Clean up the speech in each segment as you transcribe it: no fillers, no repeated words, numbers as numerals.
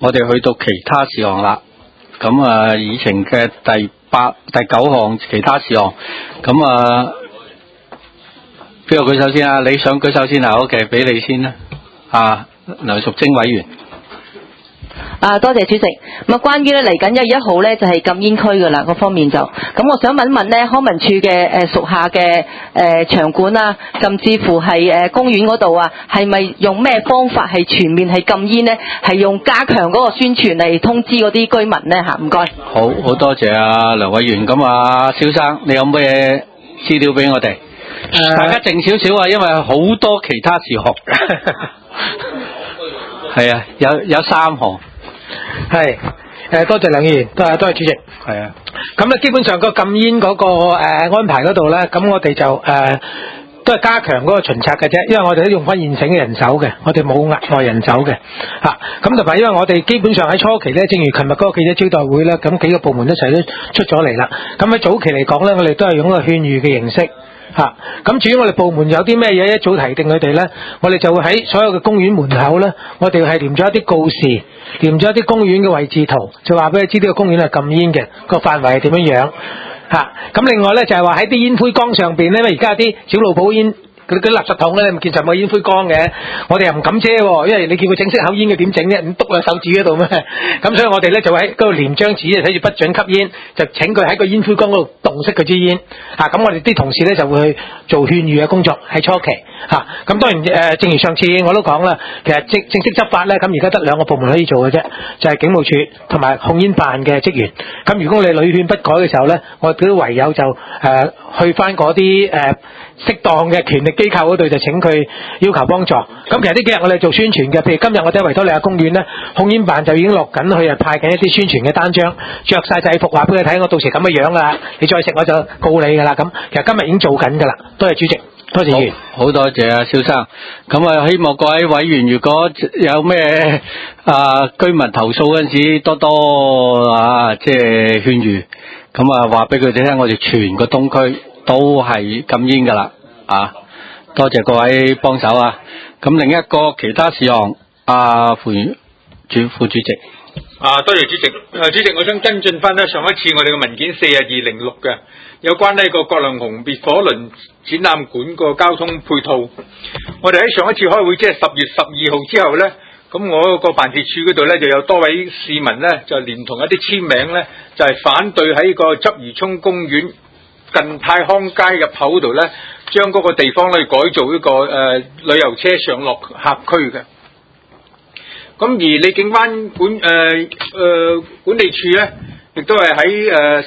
我哋去到其他事項啦。咁啊，以前嘅第9項其他事項，咁啊，邊個舉手先啊？你想舉手先啊？好嘅，俾你先啦。啊，梁淑貞委員。 多謝主席。咁啊，關於咧嚟緊1月1號咧就係禁煙區㗎啦，嗰方面就咁，我想問一問咧，康文署嘅屬下嘅場館啊，甚至乎係公園嗰度啊，係咪用咩方法係全面係禁煙咧？係用加強嗰個宣傳嚟通知嗰啲居民咧嚇？唔該。 好多謝啊梁委員。咁啊，蕭生，你有咩資料俾我哋？大家靜少少啊，因為好多其他事項。係啊，有3項。 係，多謝梁議員，多謝主席。 係啊， 咁咧基本上個禁煙嗰個安排嗰度咧，咁我哋就都係加強嗰個巡查嘅啫，因為我哋都用翻現成嘅人手嘅，我哋冇額外人手嘅嚇。咁同埋因為我哋基本上喺初期咧，正如琴日嗰個記者招待會咧，咁幾個部門一齊都出咗嚟啦。咁喺早期嚟講咧，我哋都係用一個勸喻嘅形式。咁至於我哋部門有啲咩嘢一早提定佢哋咧，我哋就會喺所有嘅公園門口咧，我哋係黏咗一啲告示，黏咗一啲公園嘅位置圖，就話俾你知呢個公園係禁煙嘅，個範圍係點樣。咁另外咧就係話喺啲煙灰缸上邊咧，因為而家啲小路鋪煙嗰啲垃圾桶咧，你唔見上有煙灰缸嘅，我哋又唔敢遮喎，因為你叫佢整色口煙嘅點整啫？咁篤落手指嗰度咩？咁所以我哋咧就喺嗰度黏張紙，睇住不准吸煙，就請佢喺個煙灰缸嗰度洞熄佢支煙。咁我哋啲同事咧就會去做勸喻嘅工作喺初期。咁當然正如上次我都講啦，其實正式執法咧，咁而家得2個部門可以做嘅啫，就係警務處同埋控煙辦嘅職員。咁如果我哋屢勸不改嘅時候咧，我哋都唯有就去翻嗰啲適當嘅權力機構嗰度就請佢要求幫助。咁其實呢幾日我哋做宣傳嘅，譬如今日我哋喺維多利亞公園咧，控煙辦就已經落緊去派緊一啲宣傳嘅單張，着晒制服話俾佢睇，我到時咁嘅樣啦，你再食我就告你㗎啦。咁其實今日已經做緊㗎啦。多謝主席，多謝議員。 好多謝啊，蕭生。咁啊，希望各位委員如果有咩居民投訴嗰陣時，多多即係勸喻，咁啊話俾佢哋聽，我哋全個東區都係禁煙㗎啦。多謝各位幫手啊！咁另一個其他事項，副主席。 多謝主席。主席，我想跟進翻咧上一次我哋嘅文件4206嘅，有關呢個葛量洪滅火輪展覽館個交通配套。我哋喺上一次開會，即係10月12號之後咧，咁我個辦事處嗰度咧就有多位市民咧就連同一啲簽名咧，就係反對喺個鰂魚涌公園近泰康街入口度咧，將嗰個地方咧改造一個旅遊車上落客區嘅。咁而李景灣管理處咧，亦都係喺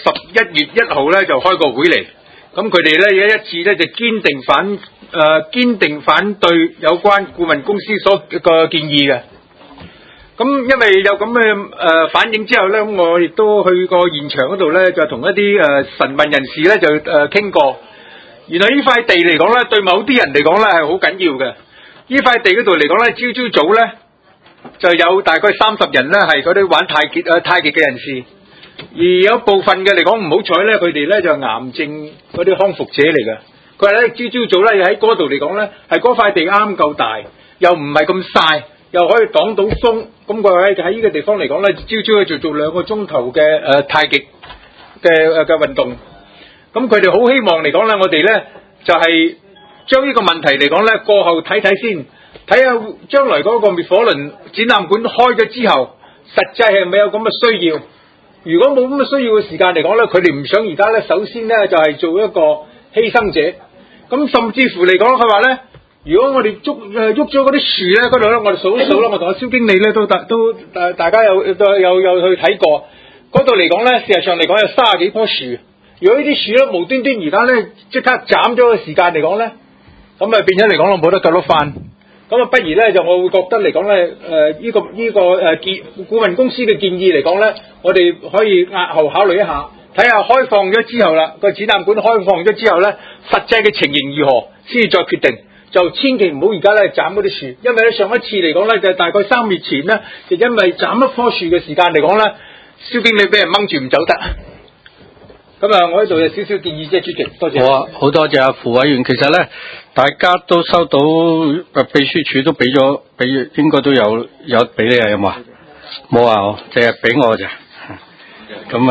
11月1號咧就開個會嚟。咁佢哋咧一致咧就堅定反對有關顧問公司所個建議嘅。咁因為有咁嘅反應之後咧，我亦都去過現場嗰度咧，就同一啲晨運人士咧就傾過。原來呢塊地嚟講咧，對某啲人嚟講咧係好緊要嘅。呢塊地嗰度嚟講咧，朝早咧就有大概30人咧係嗰啲玩太極嘅人士，而有部分嘅嚟講唔好彩咧，佢哋咧就癌症嗰啲康復者嚟嘅。佢話咧朝早咧喺嗰度嚟講咧，係嗰塊地啱夠大，又唔係咁曬，又可以擋到風。咁佢話喺呢個地方嚟講咧，朝就做2個鐘頭嘅太極嘅運動。咁佢哋好希望嚟講咧，我哋咧就係將呢個問題嚟講咧過後睇睇先，睇下將來嗰個滅火輪展覽館開咗之後，實際係咪有咁嘅需要？如果冇咁嘅需要嘅時間嚟講咧，佢哋唔想而家咧，首先咧就係做一個犧牲者。咁甚至乎嚟講，佢話咧，如果我哋喐咗嗰啲樹咧，嗰度咧我哋數一數啦，我同阿蕭經理咧都大家有去睇過，嗰度嚟講咧，事實上嚟講有30幾棵樹。如果呢啲樹咧無端端而家咧即刻斬咗嘅時間嚟講咧，咁啊變咗嚟講我冇得救得翻。咁啊不如咧就我會覺得嚟講咧，呢個顧問公司嘅建議嚟講咧，我哋可以押後考慮一下，睇下開放咗之後啦，個展覽館開放咗之後咧，實際嘅情形如何先至再決定。就千祈唔好而家咧斬嗰啲樹，因為咧上一次嚟講咧就大概3月前咧，就因為斬一棵樹嘅時間嚟講咧，蕭經理俾人掹住唔走得。咁啊，我喺度有少少建議啫，主席，多謝。 好啊，好多謝啊，副委員。其實咧，大家都收到秘書處都俾應該都有俾你啊，有冇啊？ 冇啊，淨係俾我咋。咁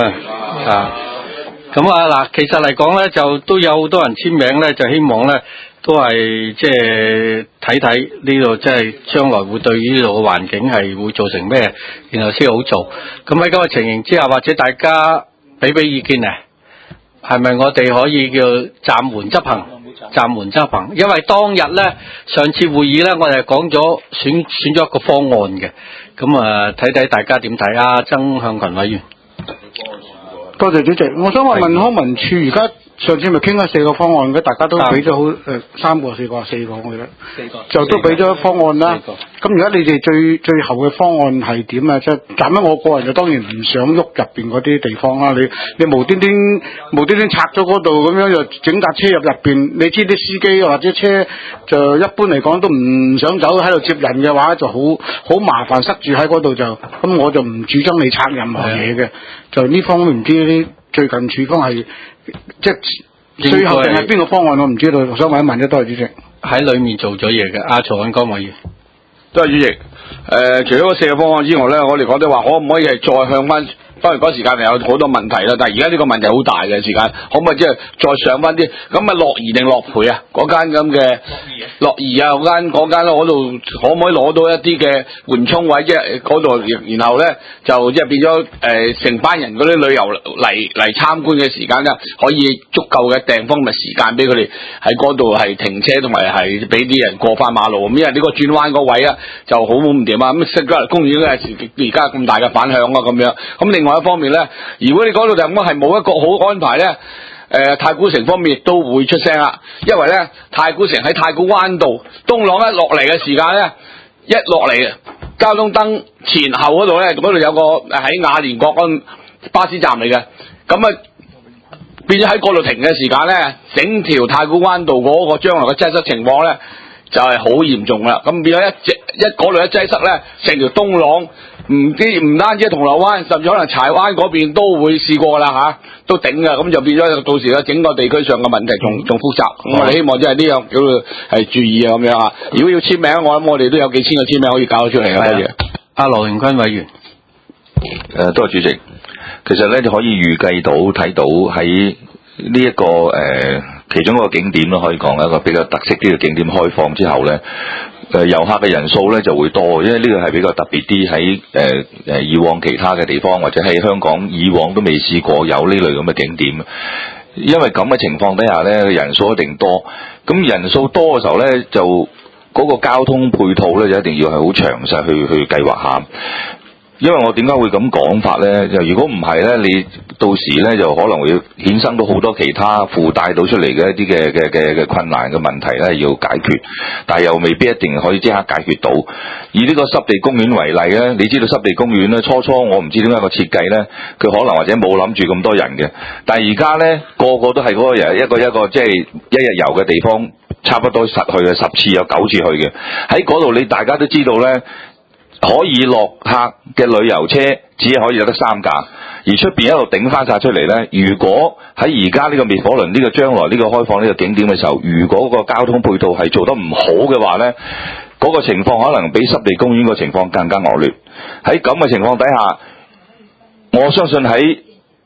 嗱，其實嚟講咧，就都有好多人簽名咧，就希望咧都係即係睇睇呢度，即係將來會對呢度嘅環境係會造成咩，然後先好做。咁喺咁嘅情形之下，或者大家俾意見啊，係咪我哋可以叫暫緩執行？暫緩執行，因為當日咧上次會議咧，我哋講咗選咗一個方案嘅，咁睇睇大家點睇啊？曾向群委員， 多謝主席，我想話問康文署而家上次咪傾咗4個方案嘅，大家都俾咗好3個、4個、4個，我記得4個就都俾咗方案啦。咁而家你哋最後嘅方案係點啊？即係暫時我個人就當然唔想喐入邊嗰啲地方啦。你無端端拆咗嗰度咁樣，又整架車入邊，你知啲司機或者車就一般嚟講都唔想走喺度接人嘅話，就好麻煩，塞住喺嗰度就咁，我就唔主張你拆任何嘢嘅。就呢方面唔知啲最近處方係即係最後定係邊個方案我唔知道，我想問一問啫，多謝主席。喺裏面做咗嘢嘅，曹允剛委員。 多謝主席。除咗嗰4個方案之外咧，我哋講到話可唔可以係再向翻？當然嗰時間係有好多問題啦，但係而家呢個問題好大嘅時間，可唔可以即係再上翻啲？咁啊樂怡定樂培啊，嗰間咁嘅樂怡啊，嗰間咧，嗰度可唔可以攞到一啲嘅緩衝位，即係嗰度，然後咧就即係變咗成班人嗰啲旅遊嚟參觀嘅時間咧，可以足夠嘅地方同埋時間俾佢哋喺嗰度係停車，同埋係俾啲人過翻馬路。咁因為呢個轉彎嗰位啊就好唔掂啊，咁新郊公園咧而家咁大嘅反響啊咁樣。咁另外一方面咧，如果你講到就咁係冇一個好安排咧，太古城方面亦都會出聲啦，因為咧太古城喺太古灣道東朗一落嚟嘅時間咧，一落嚟交通燈前後嗰度咧，嗰度有個喺雅蓮閣嗰巴士站嚟嘅，咁啊變咗喺嗰度停嘅時間咧，整條太古灣道嗰個將來嘅擠塞情況咧就係好嚴重啦。咁變咗嗰度一擠塞咧，成條東朗唔單止銅鑼灣，甚至可能柴灣嗰邊都會試過啦嚇，都頂㗎，咁就變咗到時咧整個地區上嘅問題仲複雜。我哋希望即係呢樣叫係注意啊咁樣啊。如果要簽名，我諗我哋都有幾千個簽名可以搞得出嚟嘅。多謝。 阿羅榮坤委員。 多謝主席。其實咧，你可以預計到睇到喺呢一個其中一個景點咯，可以講一個比較特色啲嘅景點開放之後咧。遊客嘅人數咧就會多，因為呢個係比較特別啲，喺以往其他嘅地方或者喺香港以往都未試過有呢類咁嘅景點。因為咁嘅情況底下咧，人數一定多。咁人數多嘅時候咧，就嗰個交通配套咧就一定要係好詳細去計劃下。因為我點解會咁講法咧？就如果唔係咧，你到時咧就可能會衍生到好多其他附帶到出嚟嘅一啲嘅困難嘅問題咧，要解決，但係又未必一定可以即刻解決到。以呢個濕地公園為例咧，你知道濕地公園咧初我唔知點解個設計咧，佢可能或者冇諗住咁多人嘅，但係而家咧個個都係嗰個人一個即係一日遊嘅地方，差不多實去嘅10次有9次去嘅，喺嗰度你大家都知道咧。可以落客嘅旅遊車只係可以有得3架，而出邊一路頂翻晒出嚟呢。如果喺而家呢個滅火輪呢個將來呢個開放呢個景點嘅時候，如果個交通配套係做得唔好嘅話呢，嗰個情況可能比濕地公園個情況更加惡劣。喺咁嘅情況底下，我相信喺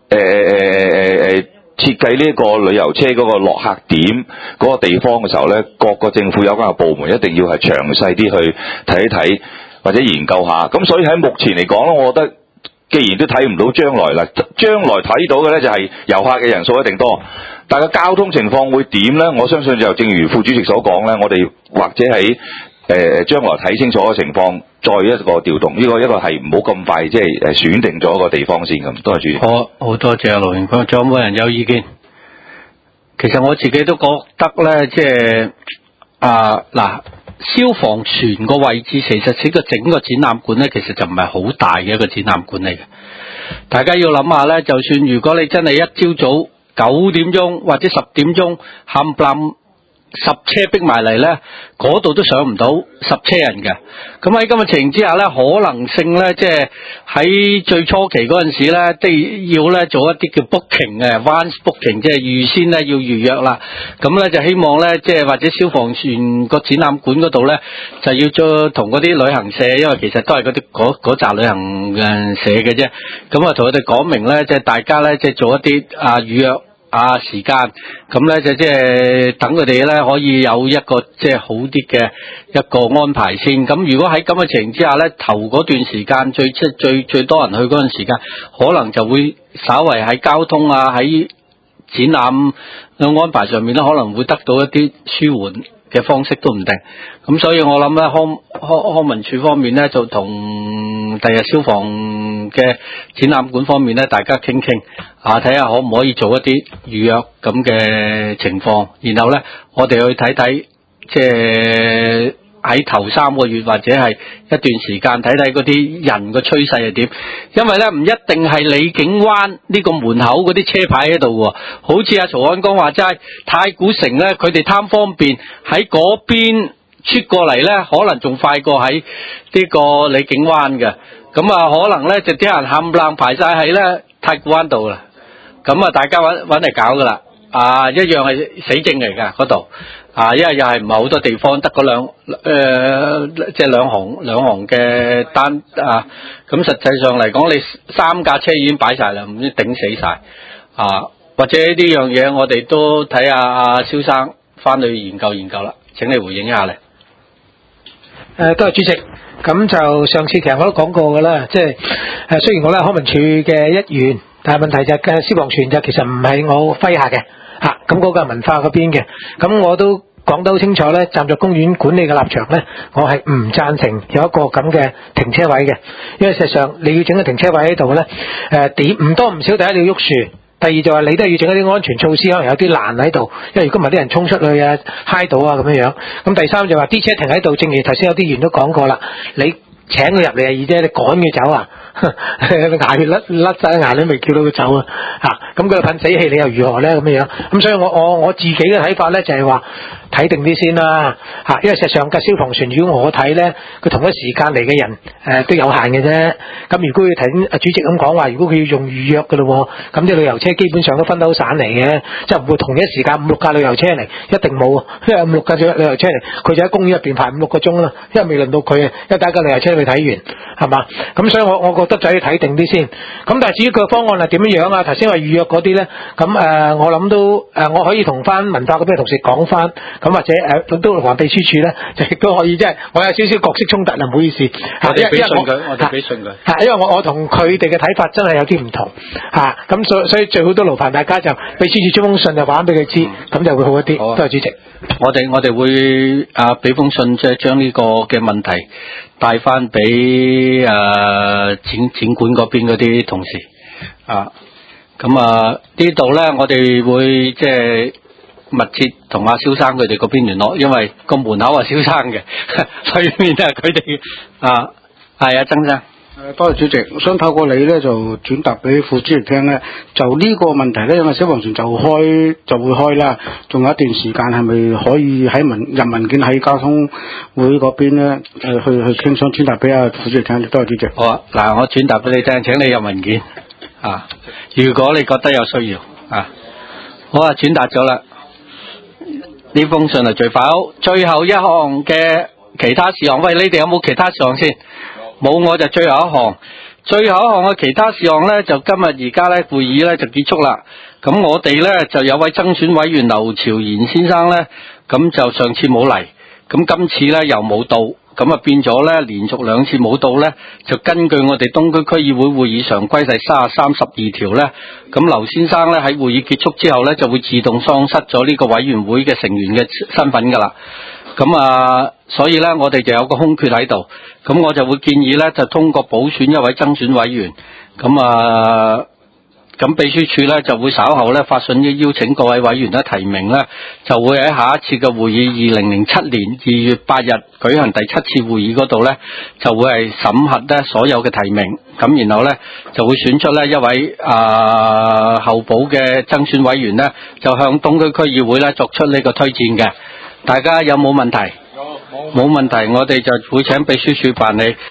設計呢個旅遊車嗰個落客點嗰個地方嘅時候呢，各個政府有關嘅部門一定要係詳細啲去睇一睇。或者研究下，咁所以喺目前嚟講咧，我覺得既然都睇唔到將來啦，將來睇到嘅咧就係遊客嘅人數一定多，但係交通情況會點咧？我相信就正如副主席所講咧，我哋或者喺將來睇清楚嘅情況，再一個調動，呢個一個係唔好咁快即係選定咗一個地方先咁。多謝主席。 好多謝阿羅榮坤，仲有冇人有意見？其實我自己都覺得咧，即係嗱。消防船個位置其實整個展覽館咧，其實就唔係好大嘅一個展覽館嚟嘅。大家要諗下咧，就算如果你真係一朝早9點鐘或者10點鐘冚唪唥車逼埋嚟咧，嗰度都上唔到10車人嘅。咁喺咁嘅情形之下咧，可能性咧，即係喺最初期嗰陣時咧，都要咧做一啲叫 booking 嘅 advance booking， 即係預先咧要預約啦。咁咧就希望咧，即係或者消防船個展覽館嗰度咧，就要再同嗰啲旅行社，因為其實都係嗰扎旅行社嘅啫。咁啊，同佢哋講明咧，即係大家咧，即係做一啲預約時間，咁咧就即係等佢哋咧可以有一個即係好啲嘅一個安排先。咁如果喺咁嘅情形之下咧，頭嗰段時間最多人去嗰陣時間，可能就會稍為喺交通喺展覽嘅安排上面咧，可能會得到一啲舒緩嘅方式都唔定。咁所以我諗咧，康文署方面咧就同第日消防嘅展覽館方面咧，大家傾睇下可唔可以做一啲預約咁嘅情況，然後咧我哋去睇睇，即係喺頭3個月或者係一段時間睇睇嗰啲人個趨勢係點。因為咧唔一定係李景灣呢個門口嗰啲車牌喺度喎，好似阿曹漢江話齋，太古城咧佢哋貪方便喺嗰邊出過嚟咧，可能仲快過喺呢個李景灣嘅。咁可能咧就啲人冚唪唥排晒喺咧太古灣度啦。咁大家揾嚟搞噶啦。一樣係死症嚟㗎嗰度。因為又係唔係好多地方得嗰即係兩行嘅單咁實際上嚟講，你3架車已經擺晒啦，唔知頂死晒。或者呢樣嘢我哋都睇下阿蕭生翻去研究啦。請你回應一下嚟。 多謝主席。咁就上次其實我都講過㗎啦，即係雖然我係康文署嘅一員，但係問題就係消防船就其實唔係我麾下嘅咁嗰個係文化嗰邊嘅。咁我都講得好清楚咧，站在公園管理嘅立場咧，我係唔贊成有一個咁嘅停車位嘅，因為事實上你要整個停車位喺度咧，唔多唔少，第一你要喐樹。第二就係你都係要整一啲安全措施，可能有啲欄喺度，因為如果唔係啲人衝出去揩到咁樣。咁第三就話啲車停喺度，正如頭先有啲議員都講過啦，你請佢入嚟係易啫，你趕佢走牙血甩晒牙你未叫到佢走咁佢噴死氣，你又如何咧咁樣？咁所以我自己嘅睇法咧就係話睇定啲先啦因為事實上架消防船如果我睇咧，佢同一時間嚟嘅人都有限嘅啫。咁如果要睇主席咁講話，如果佢要用預約嘅咯，咁啲旅遊車基本上都分得好散嚟嘅，即係唔會同一時間5、6架旅遊車嚟，一定冇，因為5、6架旅遊車嚟，佢就喺公園入邊排5、6個鐘啦，因為未輪到佢因為第一架旅遊車未睇完係嘛。咁所以我覺得就要睇定啲先。咁但係至於佢個方案係點樣啊？頭先話預約嗰啲咧，咁我諗都我可以同翻文化嗰邊嘅同事講翻。咁或者都黃秘書處咧，就亦都可以，即係我有少少角色衝突啦，唔好意思。 我哋俾信佢， 因為我同佢哋嘅睇法真係有啲唔同咁所以最好都勞煩大家就秘書處出封信就話俾佢知，咁就會好一啲。多謝主席。 我哋會俾封信，即係將呢個嘅問題帶翻俾展館嗰邊嗰啲同事咁呢度咧，我哋會即係密切同阿蕭生佢哋嗰邊聯絡，因為個門口係蕭生嘅，裏面係佢哋係曾生。 多謝主席，我想透過你咧就轉達俾副主席聽咧，就呢個問題咧，因為消防船就會開啦，仲有一段時間係咪可以喺入文件喺交通會嗰邊咧去傾，想轉達俾阿副主席聽。多謝主席。 好啊，嗱，我轉達俾你聽，請你入文件如果你覺得有需要好啊，轉達咗啦。呢封信係最快好，最後一項嘅其他事項。喂，你哋有冇其他事項先？冇，我就最後一項。最後一項嘅其他事項咧，就今日而家咧會議咧就結束啦。咁我哋咧就有位增選委員劉朝賢先生咧，咁就上次冇嚟，咁今次咧又冇到，咁變咗咧連續2次冇到咧，就根據我哋東區區議會會議常規第33、12條咧，咁劉先生咧喺會議結束之後咧就會自動喪失咗呢個委員會嘅成員嘅身份噶啦。咁所以咧我哋就有個空缺喺度，咁我就會建議咧就通過補選一位增選委員，咁秘書處咧就會稍後咧發信邀請各位委員咧提名咧，就會喺下一次嘅會議2007年2月8日舉行第7次會議嗰度咧，就會係審核咧所有嘅提名，咁然後咧就會選出咧一位候補嘅增選委員咧，就向東區區議會咧作出呢個推薦嘅。 大家有冇問題？冇問題，我哋就會請秘書處辦理。